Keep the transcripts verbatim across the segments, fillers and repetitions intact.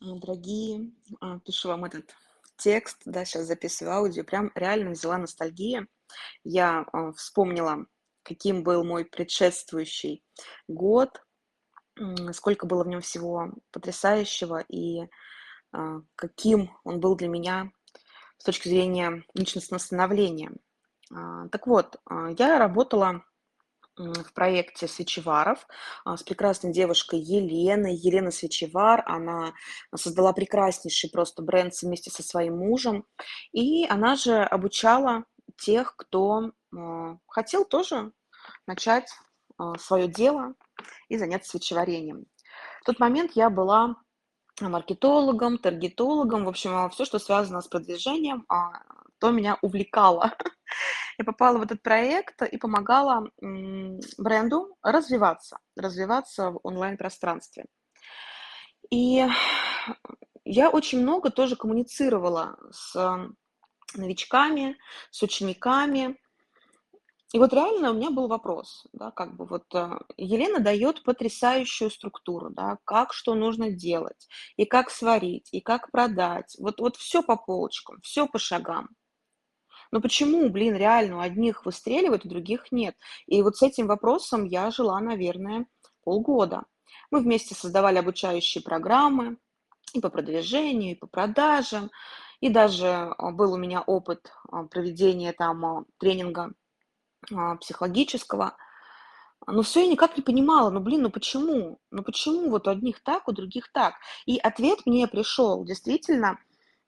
А, Дорогие, а, пишу вам этот текст, да, сейчас записываю аудио, прям реально взяла ностальгия. Я а, вспомнила, каким был мой предшествующий год, м, сколько было в нем всего потрясающего и а, каким он был для меня с точки зрения личностного становления. А, Так вот, а, я работала м, в проекте Свечеваров, а, с прекрасной девушкой Еленой. Елена Свечевар, она создала прекраснейший просто бренд вместе со своим мужем. И она же обучала тех, кто а, хотел тоже начать свое дело и заняться свечеварением. В тот момент я была маркетологом, таргетологом, в общем, все, что связано с продвижением, а, то меня увлекало. Я попала в этот проект и помогала, м, бренду развиваться, развиваться в онлайн-пространстве. И я очень много тоже коммуницировала с новичками, с учениками. И вот реально у меня был вопрос, да, как бы вот, э, Елена дает потрясающую структуру, да, как что нужно делать, и как сварить, и как продать. Вот вот все по полочкам, все по шагам. Но почему, блин, реально у одних выстреливает, у других нет? И вот с этим вопросом я жила, наверное, полгода. Мы вместе создавали обучающие программы и по продвижению, и по продажам, и даже а, был у меня опыт а, проведения там а, тренинга а, психологического. Но все я никак не понимала, ну блин, ну почему? Ну почему вот у одних так, у других так? И ответ мне пришел действительно,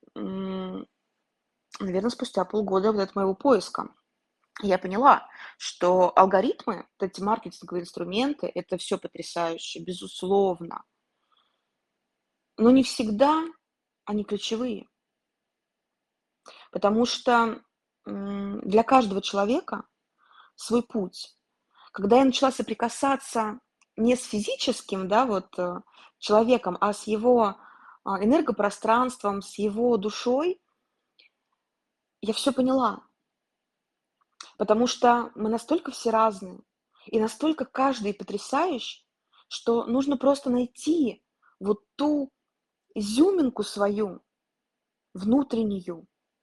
наверное, спустя полгода вот от моего поиска. Я поняла, что алгоритмы, вот эти маркетинговые инструменты, это все потрясающе, безусловно, но не всегда они ключевые, потому что, м, для каждого человека свой путь. Когда я начала соприкасаться не с физическим, да, вот, э, человеком, а с его, а, энергопространством, с его душой, я все поняла. Потому что мы настолько все разные и настолько каждый потрясающий, что нужно просто найти вот ту изюминку свою внутреннюю,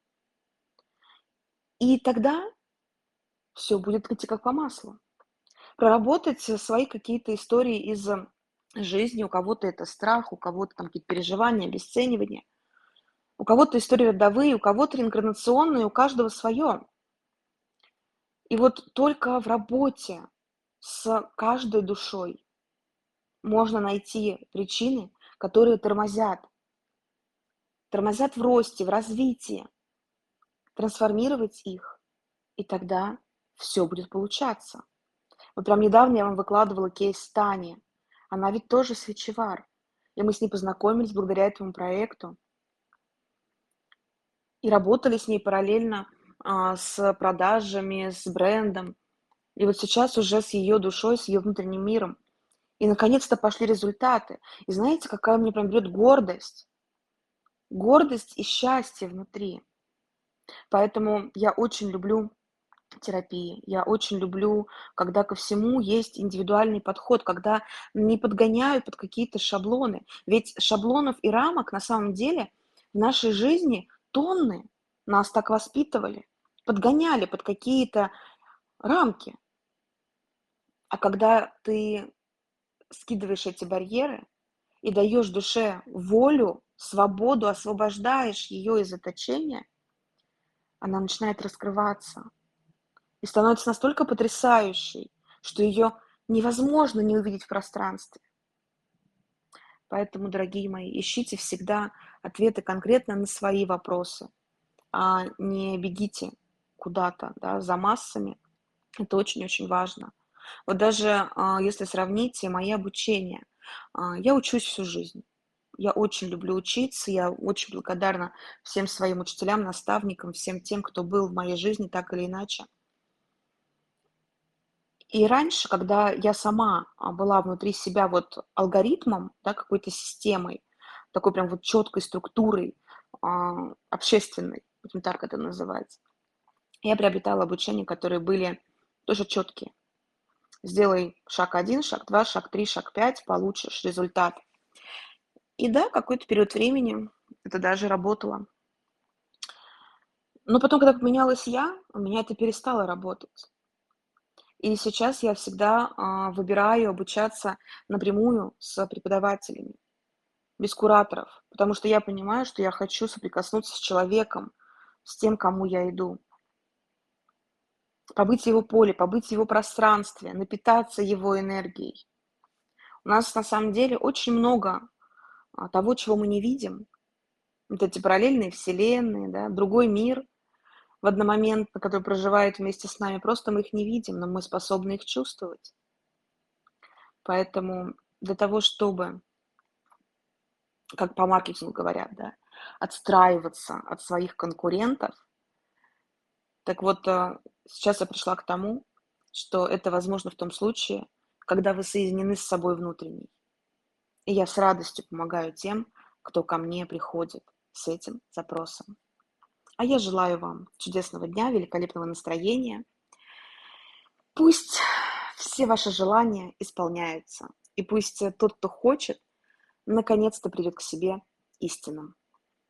и тогда все будет идти как по маслу. Проработать, э, свои какие-то истории из, э, жизни. У кого-то это страх, у кого-то там какие-то переживания, обесценивание, у кого-то истории родовые, у кого-то реинкарнационные, у каждого свое. И вот только в работе с каждой душой можно найти причины, которые тормозят, тормозят в росте, в развитии, трансформировать их, и тогда все будет получаться. Вот прям недавно я вам выкладывала кейс Тани. Она ведь тоже свечевар. И мы с ней познакомились благодаря этому проекту и работали с ней параллельно, а, с продажами, с брендом. И вот сейчас уже с ее душой, с ее внутренним миром. И наконец-то пошли результаты. И знаете, какая мне прям берет гордость? Гордость и счастье внутри. Поэтому я очень люблю терапии. Я очень люблю, когда ко всему есть индивидуальный подход, когда не подгоняют под какие-то шаблоны. Ведь шаблонов и рамок на самом деле в нашей жизни тонны. Нас так воспитывали, подгоняли под какие-то рамки. А когда ты скидываешь эти барьеры и даешь душе волю, свободу, освобождаешь ее из заточения, она начинает раскрываться. И становится настолько потрясающей, что ее невозможно не увидеть в пространстве. Поэтому, дорогие мои, ищите всегда ответы конкретно на свои вопросы, а не бегите куда-то, да, за массами. Это очень-очень важно. Вот даже а, если сравните мои обучения, а, я учусь всю жизнь. Я очень люблю учиться, я очень благодарна всем своим учителям, наставникам, всем тем, кто был в моей жизни так или иначе. И раньше, когда я сама, а, была внутри себя вот алгоритмом, да, какой-то системой, такой прям вот четкой структурой, а, общественной, будем так это называть, я приобретала обучения, которые были тоже четкие. Сделай шаг один, шаг два, шаг три, шаг пять, получишь результат. И да, какой-то период времени это даже работало. Но потом, когда поменялась я, у меня это перестало работать. И сейчас я всегда, а, выбираю обучаться напрямую с преподавателями, без кураторов, потому что я понимаю, что я хочу соприкоснуться с человеком, с тем, к кому я иду. Побыть в его поле, побыть в его пространстве, напитаться его энергией. У нас на самом деле очень много, а, того, чего мы не видим. Вот эти параллельные вселенные, да, другой мир в одномоментно, который проживает вместе с нами. Просто мы их не видим, но мы способны их чувствовать. Поэтому для того, чтобы, как по маркетингу говорят, да, отстраиваться от своих конкурентов, так вот, а, сейчас я пришла к тому, что это возможно в том случае, когда вы соединены с собой внутренней. И я с радостью помогаю тем, кто ко мне приходит с этим запросом. А я желаю вам чудесного дня, великолепного настроения. Пусть все ваши желания исполняются, и пусть э, тот, кто хочет, наконец-то придет к себе истинным.